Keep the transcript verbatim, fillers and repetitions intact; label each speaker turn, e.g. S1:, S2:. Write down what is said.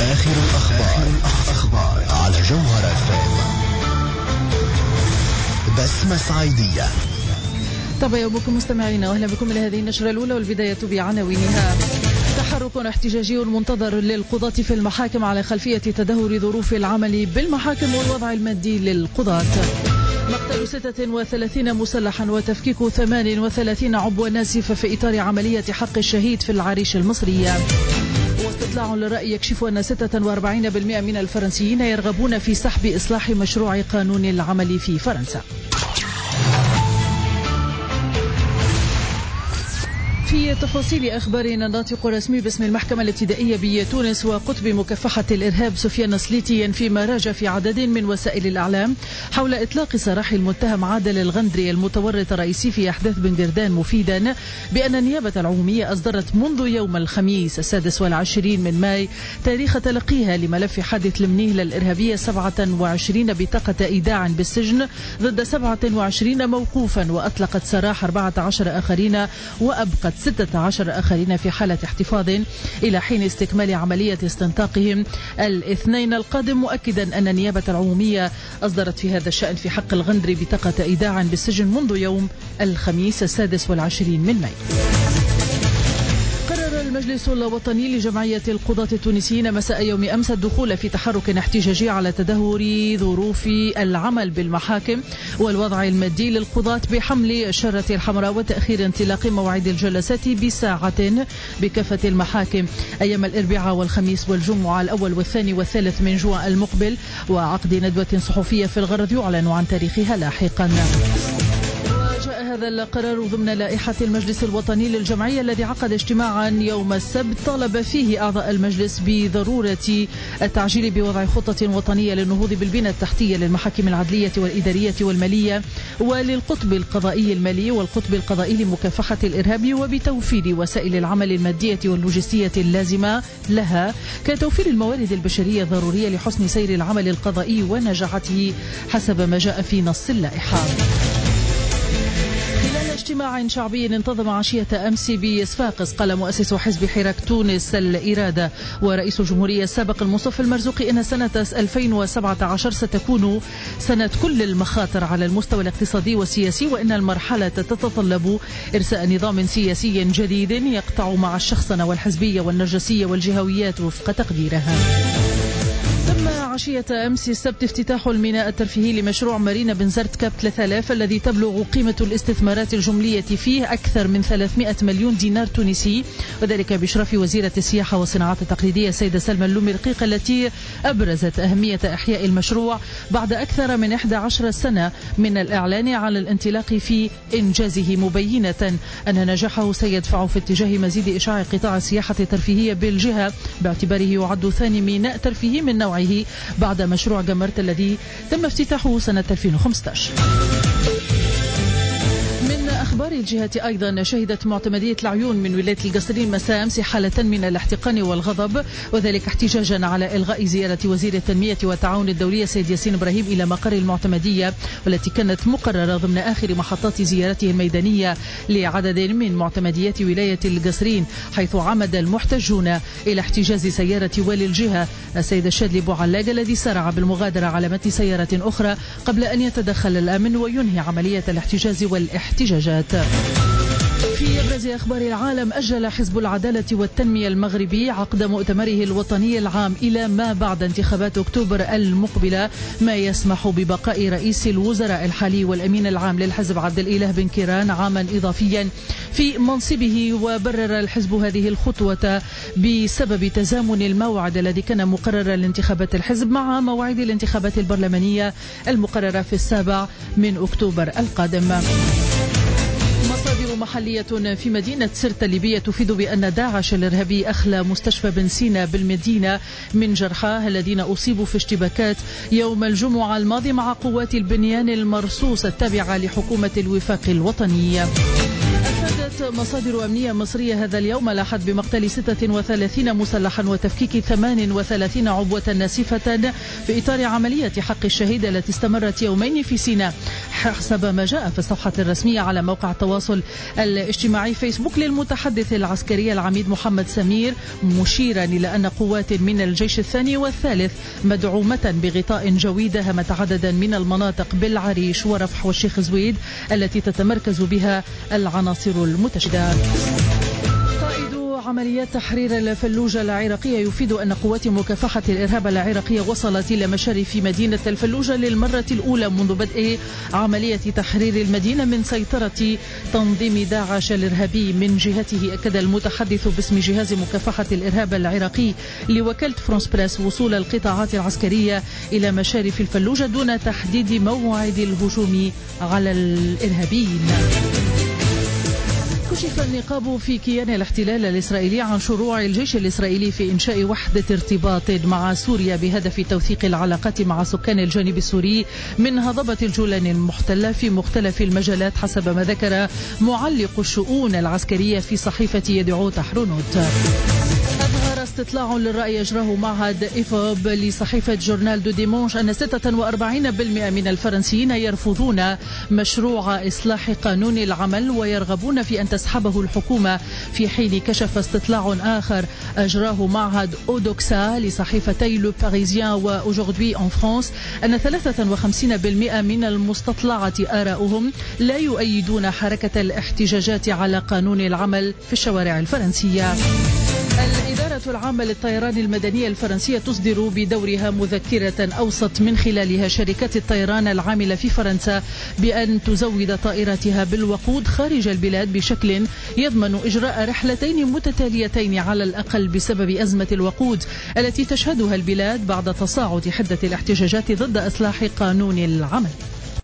S1: آخر الأخبار أخبار على جوهرة فام. بسمة صعيدية.
S2: طبعا يومكم مستمعين، وأهلا بكم إلى هذه النشرة الأولى، والبداية بعناوينها. تحرك احتجاجي منتظر للقضاة في المحاكم على خلفية تدهور ظروف العمل بالمحاكم والوضع المادي للقضاة. مقتل ستة وثلاثين مسلحا وتفكيك ثمان وثلاثين عبوة ناسفة في إطار عملية حق الشهيد في العريش المصرية. واستطلاع للرأي يكشف أن ستة وأربعين بالمئة من الفرنسيين يرغبون في سحب إصلاح مشروع قانون العمل في فرنسا. في تفاصيل أخبارنا، الناطق الرسمي باسم المحكمة الابتدائية بتونس وقطب مكافحة الإرهاب سفيان سليتي ينفي ما راج في عدد من وسائل الإعلام حول إطلاق سراح المتهم عادل الغندري المتورط الرئيسي في أحداث بن قردان، مفيدا بأن النيابة العمومية أصدرت منذ يوم الخميس السادس والعشرين من ماي تاريخ تلقيها لملف حادث المنيهلة الإرهابية سبعة وعشرين بطاقة إيداع بالسجن ضد سبعة وعشرين موقوفا، وأطلقت سراح أربعة عشر آخرين وأبقت ستة عشر آخرين في حالة احتفاظ إلى حين استكمال عملية استنطاقهم الاثنين القادم، مؤكدا أن النيابة العمومية أصدرت في هذا الشأن في حق الغندري بطاقة إيداع بالسجن منذ يوم الخميس السادس والعشرين من ماي. قرر المجلس الوطني لجمعية القضاة التونسيين مساء يوم أمس الدخول في تحرك احتجاجي على تدهور ظروف العمل بالمحاكم والوضع المادي للقضاة بحمل الشارة الحمراء وتأخير انطلاق موعد الجلسات بساعة بكافة المحاكم أيام الأربعاء والخميس والجمعة الأول والثاني والثالث من جوان المقبل، وعقد ندوة صحفية في الغرض يعلن عن تاريخها لاحقا. جاء هذا القرار ضمن لائحة المجلس الوطني للجمعية الذي عقد اجتماعا يوم السبت طالب فيه أعضاء المجلس بضرورة التعجيل بوضع خطة وطنية للنهوض بالبنى التحتية للمحاكم العدلية والإدارية والمالية وللقطب القضائي المالي والقطب القضائي لمكافحة الإرهاب، وبتوفير وسائل العمل المادية واللوجستية اللازمة لها، كتوفير الموارد البشرية الضرورية لحسن سير العمل القضائي ونجاحته حسب ما جاء في نص اللائحة. خلال اجتماع شعبي انتظم عشية أمس بصفاقس، قال مؤسس حزب حراك تونس الإرادة ورئيس الجمهورية السابق المصطفى المرزوقي إن سنة ألفين وسبعة عشر ستكون سنة كل المخاطر على المستوى الاقتصادي والسياسي، وإن المرحلة تتطلب إرساء نظام سياسي جديد يقطع مع الشخصنة والحزبية والنرجسية والجهويات وفق تقديرها. تم عشية أمس السبت افتتاح الميناء الترفيهي لمشروع مارينا بنزرت كاب ثلاثة آلاف الذي تبلغ قيمة الاستثمارات الجملية فيه أكثر من ثلاثمائة مليون دينار تونسي، وذلك بإشراف وزيرة السياحة والصناعات التقليدية السيدة سلمى اللومي رقيق، التي أبرزت أهمية إحياء المشروع بعد أكثر من إحدى عشرة سنة من الإعلان على الانطلاق في إنجازه، مبينة أن نجاحه سيدفع في اتجاه مزيد إشعاع قطاع السياحة الترفيهية بالجهة، باعتباره يعد ثاني ميناء ترفيهي من نوعه بعد مشروع جمرت الذي تم افتتاحه سنة ألفين وخمسة عشر. من أخبار الجهة أيضا، شهدت معتمدية العيون من ولاية القصرين مساء أمس حالة من الاحتقان والغضب، وذلك احتجاجا على إلغاء زيارة وزير التنمية والتعاون الدولية سيد ياسين إبراهيم إلى مقر المعتمدية، والتي كانت مقررة ضمن آخر محطات زيارته الميدانية لعدد من معتمديات ولاية القصرين، حيث عمد المحتجون إلى احتجاز سيارة والي الجهة السيد الشادلي بوعلاق الذي سارع بالمغادرة على متن سيارة أخرى قبل أن يتدخل الأمن وينهي عملية الاحتجاز والاحتجاجات. في أبرز أخبار العالم، أجل حزب العدالة والتنمية المغربي عقد مؤتمره الوطني العام إلى ما بعد انتخابات أكتوبر المقبلة، ما يسمح ببقاء رئيس الوزراء الحالي والأمين العام للحزب عبد الإله بن كيران عاما إضافيا في منصبه. وبرر الحزب هذه الخطوة بسبب تزامن الموعد الذي كان مقرر لانتخابات الحزب مع مواعيد الانتخابات البرلمانية المقررة في السابع من أكتوبر القادم. مصادر محلية في مدينة سرت الليبية تفيد بأن داعش الإرهابي أخلى مستشفى بن سينا بالمدينة من جرحاه الذين أصيبوا في اشتباكات يوم الجمعة الماضي مع قوات البنيان المرصوص التابعة لحكومة الوفاق الوطنية. أفادت مصادر أمنية مصرية هذا اليوم الأحد بمقتل ستة وثلاثين مسلحا وتفكيك ثمان وثلاثين عبوة ناسفة في إطار عملية حق الشهيد التي استمرت يومين في سيناء، حسب ما جاء في الصفحة الرسمية على موقع التواصل الاجتماعي فيسبوك للمتحدث العسكري العميد محمد سمير، مشيرا إلى أن قوات من الجيش الثاني والثالث مدعومة بغطاء جوي داهمت عددا من المناطق بالعريش ورفح والشيخ زويد التي تتمركز بها العناصر المتشددة. عمليات تحرير الفلوجة العراقية يفيد أن قوات مكافحة الإرهاب العراقية وصلت إلى مشارف مدينة الفلوجة للمرة الأولى منذ بدء عملية تحرير المدينة من سيطرة تنظيم داعش الإرهابي. من جهته أكد المتحدث باسم جهاز مكافحة الإرهاب العراقي لوكالة فرانس بريس وصول القطاعات العسكرية إلى مشارف الفلوجة دون تحديد موعد الهجوم على الإرهابيين. كشف النقاب في كيان الاحتلال الإسرائيلي عن شروع الجيش الإسرائيلي في إنشاء وحدة ارتباط مع سوريا بهدف توثيق العلاقات مع سكان الجانب السوري من هضبة الجولان المحتلة في مختلف المجالات، حسب ما ذكر معلق الشؤون العسكرية في صحيفة يدعوت حرونوت. أظهر استطلاع للرأي أجراه معهد إيفوب لصحيفة جورنال دو ديمونش أن ستة وأربعين بالمئة من الفرنسيين يرفضون مشروع إصلاح قانون العمل ويرغبون في أن تسحبه الحكومة، في حين كشف استطلاع آخر أجراه معهد أودوكسا لصحيفتي لو باريزيان وأوجوردي أن فرانس أن ثلاثة وخمسين بالمئة من المستطلعة آراؤهم لا يؤيدون حركة الاحتجاجات على قانون العمل في الشوارع الفرنسية. الإدارة العامة للطيران المدنية الفرنسية تصدر بدورها مذكرة أوصت من خلالها شركات الطيران العاملة في فرنسا بأن تزود طائراتها بالوقود خارج البلاد بشكل يضمن إجراء رحلتين متتاليتين على الأقل بسبب أزمة الوقود التي تشهدها البلاد بعد تصاعد حدة الاحتجاجات ضد إصلاح قانون العمل.